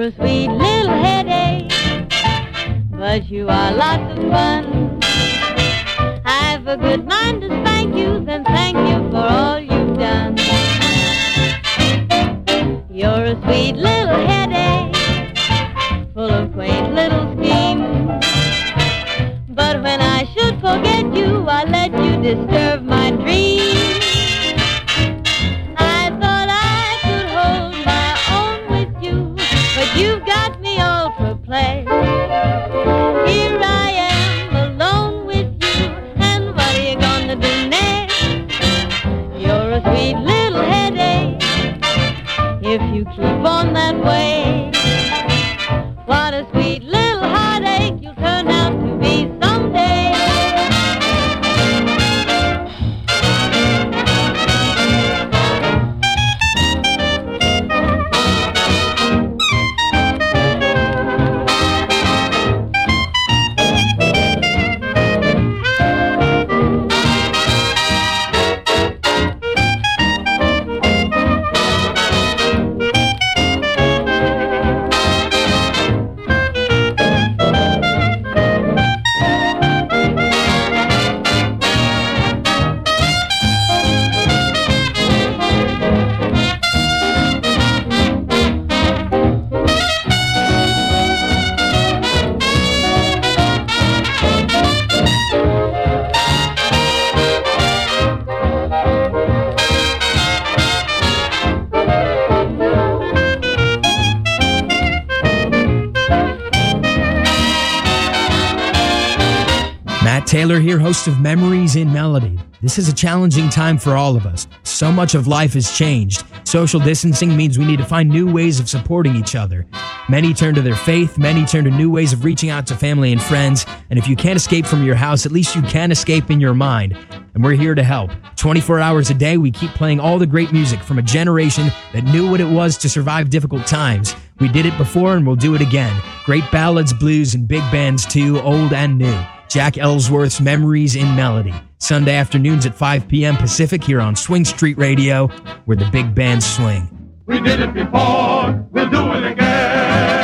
a sweet little headache, but you are lots of fun. I've a good mind to spank you, then thank you for all you've done. You're a sweet little headache, full of quaint little schemes. But when I should forget you, I let you disturb my dreams. I thought I could hold my own with you, but you've got me all for play. Here I am alone with you, and what are you gonna do next? You're a sweet little headache, if you keep on that way. What a sweet little heartache you'll turn out to be someday. Taylor here, host of Memories in Melody. This is a challenging time for all of us. So much of life has changed. Social distancing means we need to find new ways of supporting each other. Many turn to their faith, many turn to new ways of reaching out to family and friends. And if you can't escape from your house, at least you can escape in your mind. And we're here to help. 24 hours a day, we keep playing all the great music from a generation that knew what it was to survive difficult times. We did it before and we'll do it again. Great ballads, blues, and big bands too, old and new. Jack Ellsworth's Memories in Melody. Sunday afternoons at 5 p.m. Pacific here on Swing Street Radio, where the big bands swing. We did it before, we'll do it again.